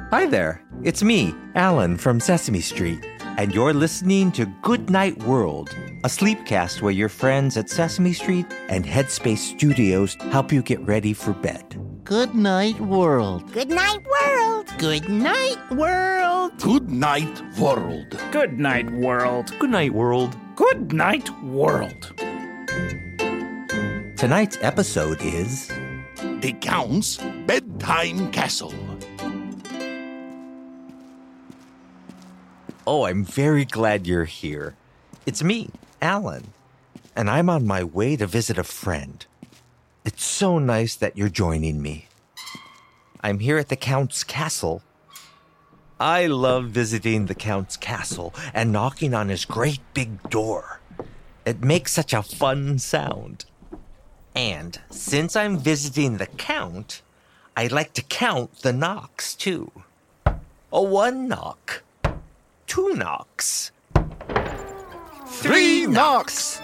Hi there, it's me, Alan from Sesame Street, and you're listening to Good Night World, a sleepcast where your friends at Sesame Street and Headspace Studios help you get ready for bed. Good night, world. Good night, world. Good night, world. Good night, world. Good night, world. Good night, world. Good night, world. Tonight's episode is The Count's Bedtime Castle. Oh, I'm very glad you're here. It's me, Alan, and I'm on my way to visit a friend. It's so nice that you're joining me. I'm here at the Count's castle. I love visiting the Count's castle and knocking on his great big door. It makes such a fun sound. And since I'm visiting the Count, I like to count the knocks too. 1 knock. 2 knocks. 3 knocks.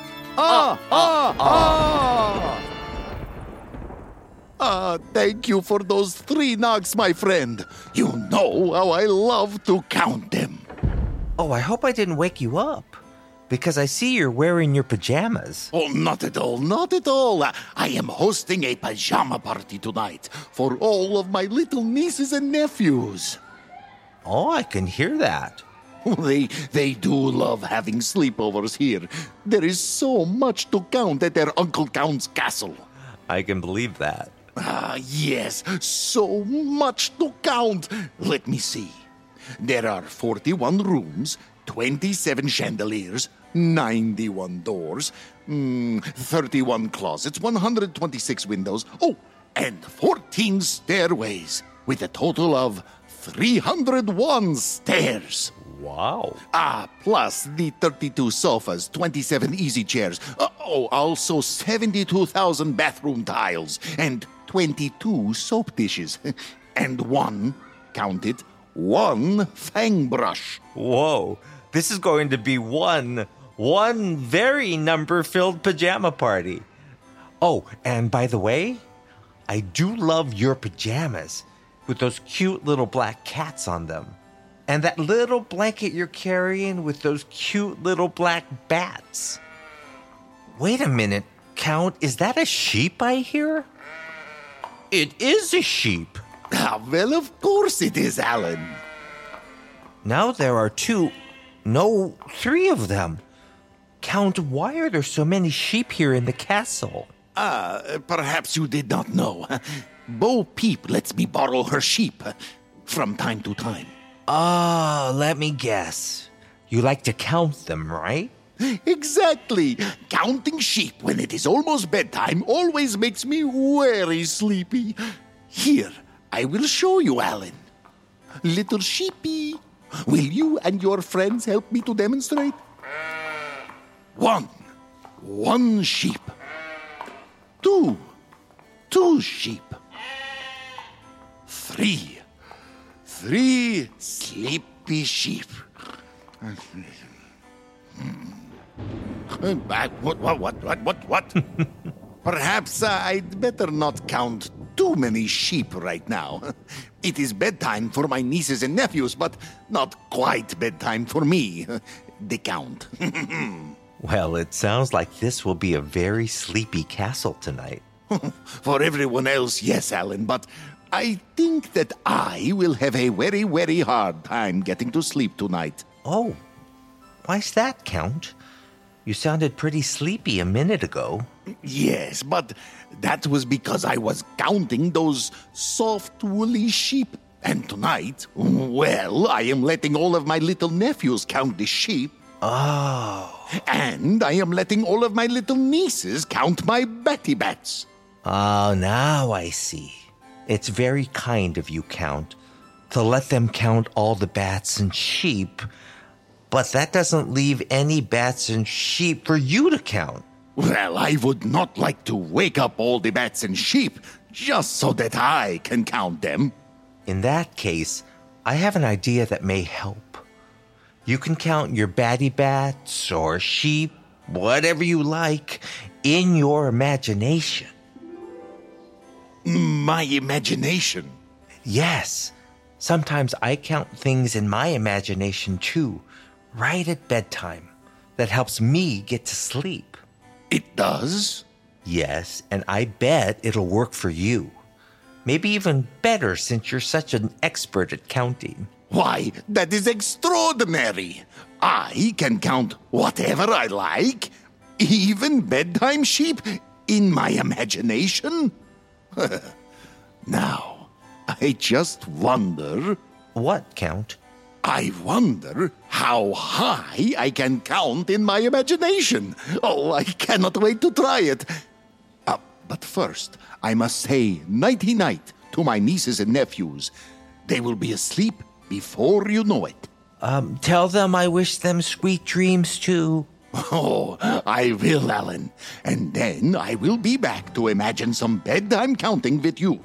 Thank you for those 3 knocks, my friend. You know how I love to count them. Oh, I hope I didn't wake you up, because I see you're wearing your pajamas. Oh, not at all, not at all. I am hosting a pajama party tonight for all of my little nieces and nephews. Oh, I can hear that. They do love having sleepovers here. There is so much to count at their Uncle Count's castle. I can believe that. Yes, so much to count. Let me see. There are 41 rooms, 27 chandeliers, 91 doors, 31 closets, 126 windows, and 14 stairways, with a total of 301 stairs. Wow. Plus the 32 sofas, 27 easy chairs, also 72,000 bathroom tiles, and 22 soap dishes, and count it, one fang brush. Whoa. This is going to be one very number-filled pajama party. Oh, and by the way, I do love your pajamas with those cute little black cats on them. And that little blanket you're carrying with those cute little black bats. Wait a minute, Count, is that a sheep I hear? It is a sheep. Well, of course it is, Alan. Now there are 3 of them. Count, why are there so many sheep here in the castle? Perhaps you did not know. Bo Peep lets me borrow her sheep from time to time. Let me guess. You like to count them, right? Exactly. Counting sheep when it is almost bedtime always makes me very sleepy. Here, I will show you, Alan. Little sheepy, will you and your friends help me to demonstrate? 1 sheep. 2 sheep. 3 sleepy sheep. What? Perhaps I'd better not count too many sheep right now. It is bedtime for my nieces and nephews, but not quite bedtime for me, the Count. Well, it sounds like this will be a very sleepy castle tonight. For everyone else, yes, Alan, but I think that I will have a very, very hard time getting to sleep tonight. Oh, why's that, Count? You sounded pretty sleepy a minute ago. Yes, but that was because I was counting those soft, woolly sheep. And tonight, well, I am letting all of my little nephews count the sheep. Oh. And I am letting all of my little nieces count my Betty Bats. Oh, now I see. It's very kind of you, Count, to let them count all the bats and sheep, but that doesn't leave any bats and sheep for you to count. Well, I would not like to wake up all the bats and sheep just so that I can count them. In that case, I have an idea that may help. You can count your batty bats or sheep, whatever you like, in your imagination. My imagination? Yes. Sometimes I count things in my imagination too, right at bedtime. That helps me get to sleep. It does? Yes, and I bet it'll work for you. Maybe even better since you're such an expert at counting. Why, that is extraordinary. I can count whatever I like, even bedtime sheep, in my imagination. Now, I just wonder... What, Count? I wonder how high I can count in my imagination. Oh, I cannot wait to try it. But first, I must say nighty-night to my nieces and nephews. They will be asleep before you know it. Tell them I wish them sweet dreams too. Oh, I will, Alan. And then I will be back to imagine some bedtime counting with you.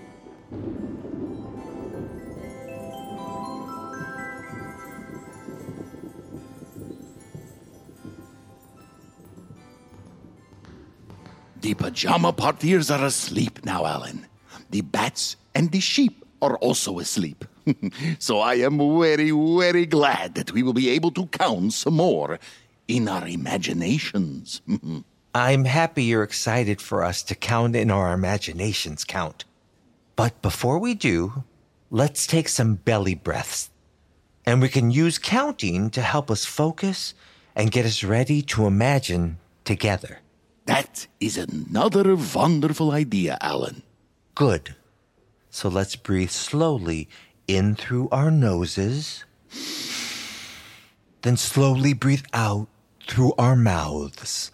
The pajama partiers are asleep now, Alan. The bats and the sheep are also asleep. So I am very, very glad that we will be able to count some more in our imaginations. I'm happy you're excited for us to count in our imaginations, Count. But before we do, let's take some belly breaths. And we can use counting to help us focus and get us ready to imagine together. That is another wonderful idea, Alan. Good. So let's breathe slowly in through our noses, then slowly breathe out through our mouths.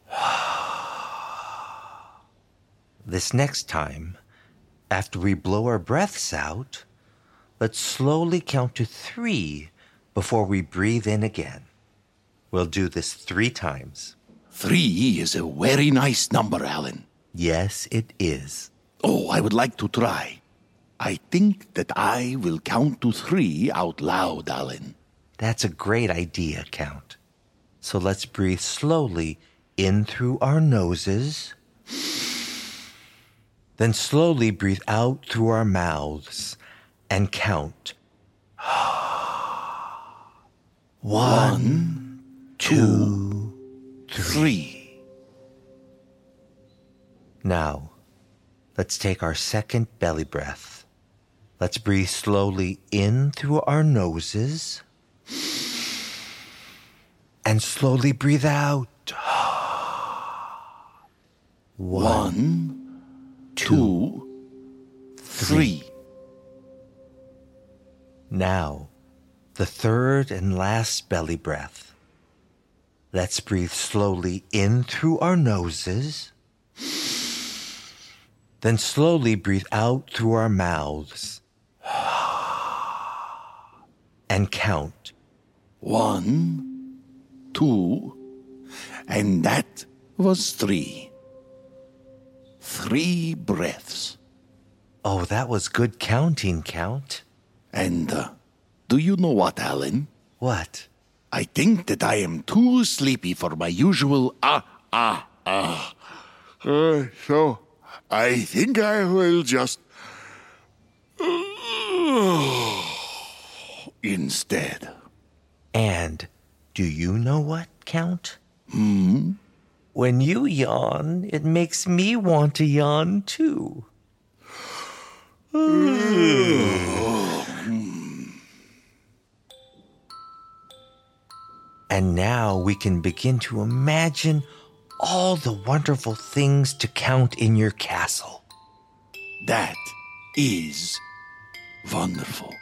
This next time, after we blow our breaths out, let's slowly count to 3 before we breathe in again. We'll do this 3 times. 3 is a very nice number, Alan. Yes, it is. Oh, I would like to try. I think that I will count to 3 out loud, Alan. That's a great idea, Count. So let's breathe slowly in through our noses, then slowly breathe out through our mouths and count. 1, 2, 3. Now, let's take our second belly breath. Let's breathe slowly in through our noses and slowly breathe out. 1, 2, 3. Now, the third and last belly breath. Let's breathe slowly in through our noses, then slowly breathe out through our mouths and count. 1, 2, and that was 3. 3 breaths. Oh, that was good counting, Count. And do you know what, Alan? What? I think that I am too sleepy for my usual so I think I will just instead. And do you know what, Count? When you yawn, it makes me want to yawn too. And now we can begin to imagine all the wonderful things to count in your castle. That is wonderful.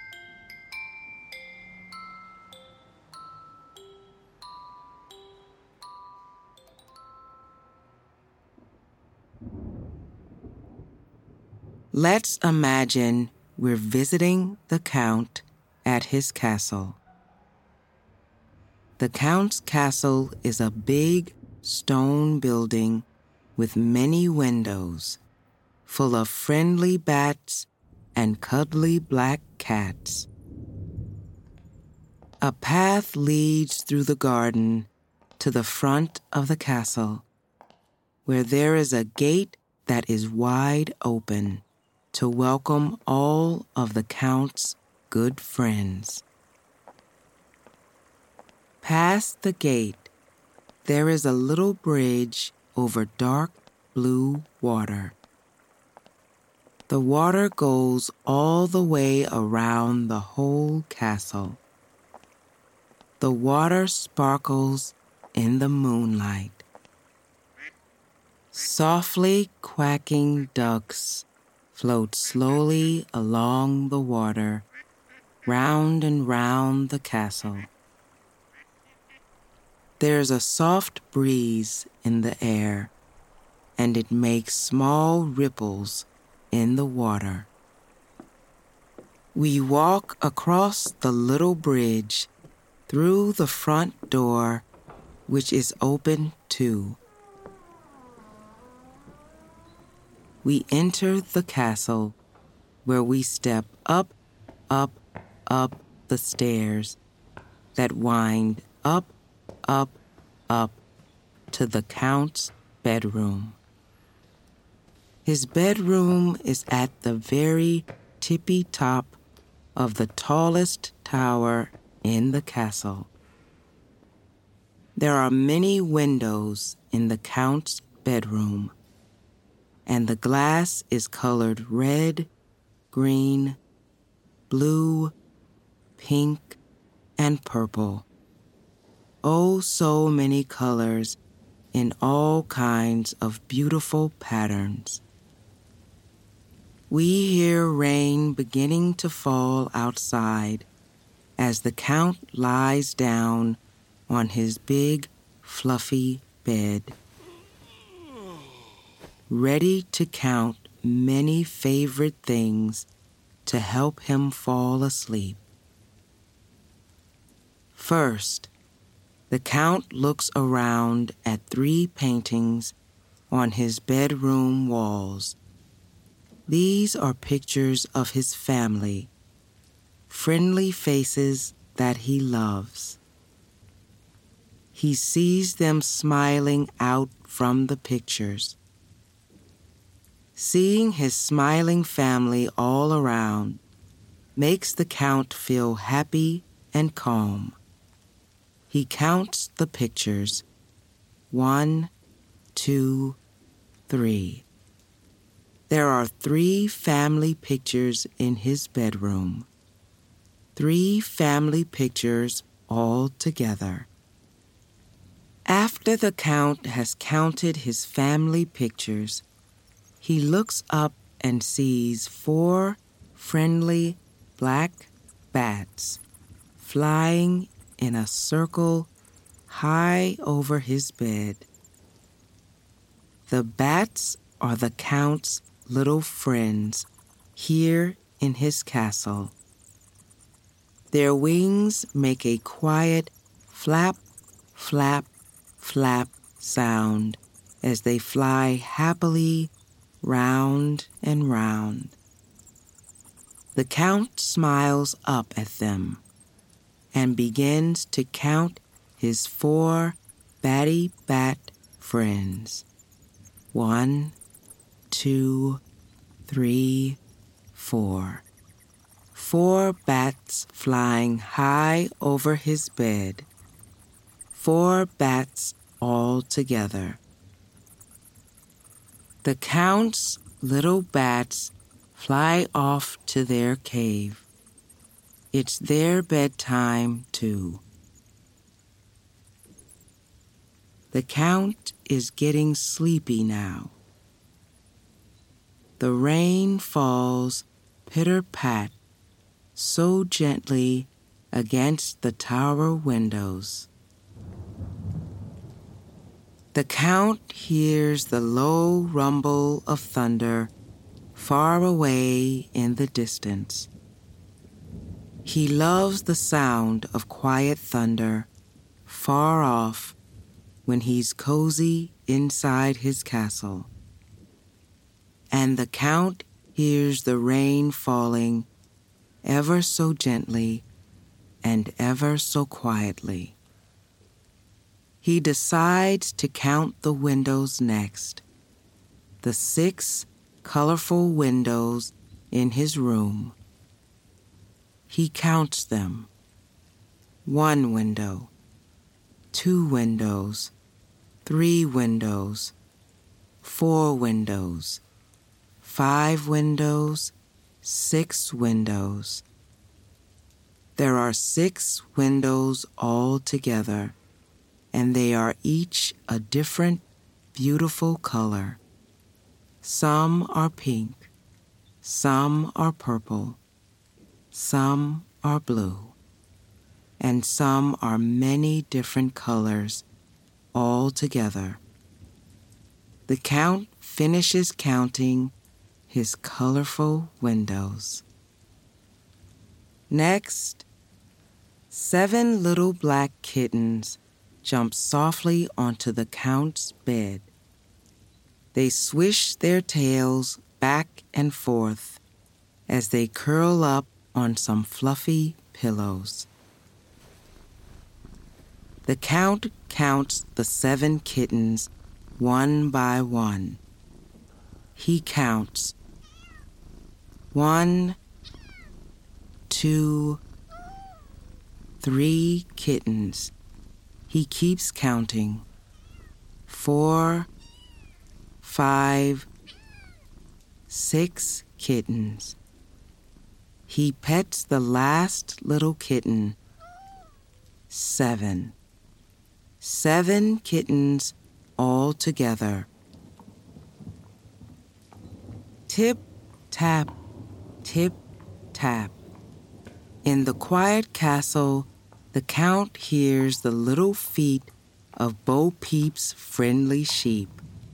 Let's imagine we're visiting the Count at his castle. The Count's castle is a big stone building with many windows, full of friendly bats and cuddly black cats. A path leads through the garden to the front of the castle, where there is a gate that is wide open to welcome all of the Count's good friends. Past the gate, there is a little bridge over dark blue water. The water goes all the way around the whole castle. The water sparkles in the moonlight. Softly quacking ducks float slowly along the water, round and round the castle. There's a soft breeze in the air, and it makes small ripples in the water. We walk across the little bridge through the front door, which is open too. We enter the castle, where we step up, up, up the stairs that wind up, up, up to the Count's bedroom. His bedroom is at the very tippy top of the tallest tower in the castle. There are many windows in the Count's bedroom, and the glass is colored red, green, blue, pink, and purple. Oh, so many colors in all kinds of beautiful patterns. We hear rain beginning to fall outside as the Count lies down on his big, fluffy bed, ready to count many favorite things to help him fall asleep. First, the Count looks around at 3 paintings on his bedroom walls. These are pictures of his family, friendly faces that he loves. He sees them smiling out from the pictures. Seeing his smiling family all around makes the Count feel happy and calm. He counts the pictures. 1, 2, 3. There are 3 family pictures in his bedroom. 3 family pictures all together. After the Count has counted his family pictures, he looks up and sees 4 friendly black bats flying in a circle high over his bed. The bats are the Count's little friends here in his castle. Their wings make a quiet flap, flap, flap sound as they fly happily round and round. The Count smiles up at them and begins to count his 4 batty bat friends. 1, 2, 3, 4. 4 bats flying high over his bed. 4 bats all together. The Count's little bats fly off to their cave. It's their bedtime, too. The Count is getting sleepy now. The rain falls pitter-pat so gently against the tower windows. The Count hears the low rumble of thunder far away in the distance. He loves the sound of quiet thunder far off when he's cozy inside his castle. And the Count hears the rain falling ever so gently and ever so quietly. He decides to count the windows next, the 6 colorful windows in his room. He counts them. 1 window, 2 windows, 3 windows, 4 windows, 5 windows, 6 windows. There are 6 windows altogether, and they are each a different, beautiful color. Some are pink, some are purple, some are blue, and some are many different colors all together. The Count finishes counting his colorful windows. Next, 7 little black kittens jump softly onto the Count's bed. They swish their tails back and forth as they curl up on some fluffy pillows. The Count counts the 7 kittens one by one. He counts 1, 2, 3 kittens. He keeps counting 4, 5, 6 kittens. He pets the last little kitten. 7. 7 kittens all together. Tip, tap, tip, tap. In the quiet castle, the Count hears the little feet of Bo Peep's friendly sheep.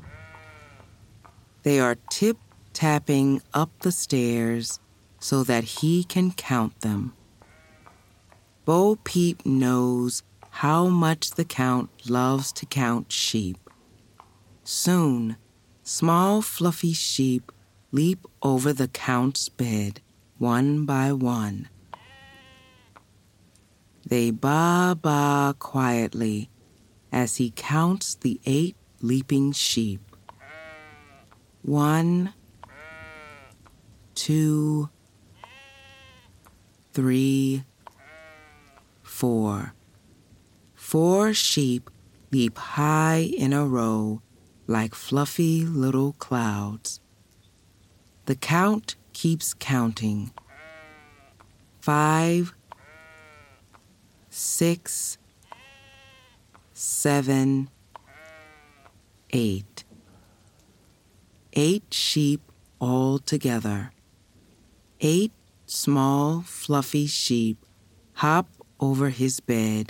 They are tip-tapping up the stairs so that he can count them. Bo Peep knows how much the Count loves to count sheep. Soon, small fluffy sheep leap over the Count's bed, one by one. They baa-baa quietly as he counts the 8 leaping sheep. 1, 2, 3, 4. 4 sheep leap high in a row like fluffy little clouds. The Count keeps counting. 5, 6, 7, 8. 8 sheep all together. 8 small, fluffy sheep hop over his bed.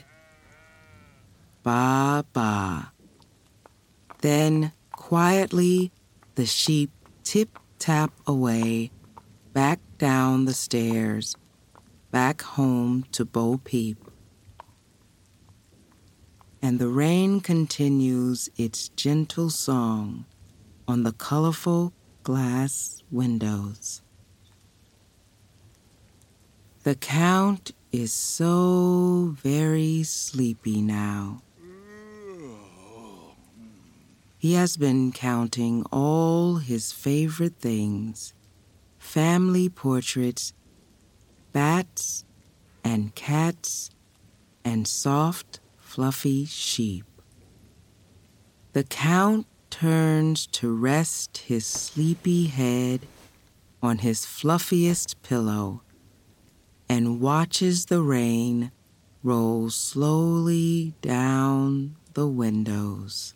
Ba-ba. Then, quietly, the sheep tip-tap away, back down the stairs, back home to Bo Peep. And the rain continues its gentle song on the colorful glass windows. The Count is so very sleepy now. He has been counting all his favorite things: family portraits, bats and cats, and soft, fluffy sheep. The Count turns to rest his sleepy head on his fluffiest pillow and watches the rain roll slowly down the windows.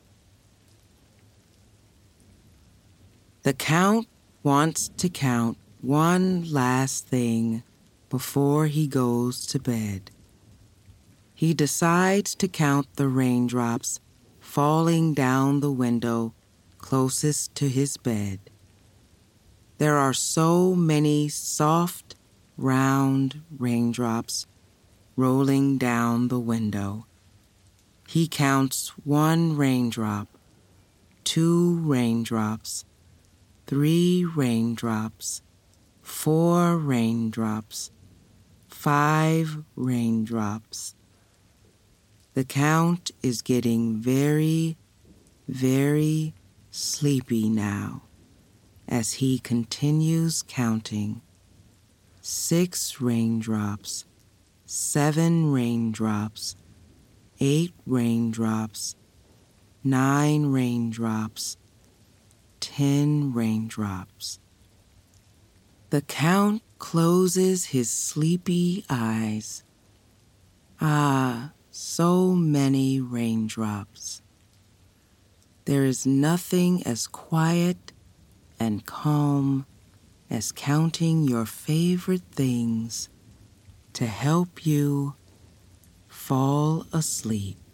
The Count wants to count one last thing before he goes to bed. He decides to count the raindrops falling down the window closest to his bed. There are so many soft, round raindrops rolling down the window. He counts 1 raindrop, 2 raindrops, 3 raindrops, 4 raindrops, 5 raindrops. The Count is getting very, very sleepy now as he continues counting. 6 raindrops, 7 raindrops, 8 raindrops, 9 raindrops, 10 raindrops. The Count closes his sleepy eyes. Ah, so many raindrops. There is nothing as quiet and calm as counting your favorite things to help you fall asleep.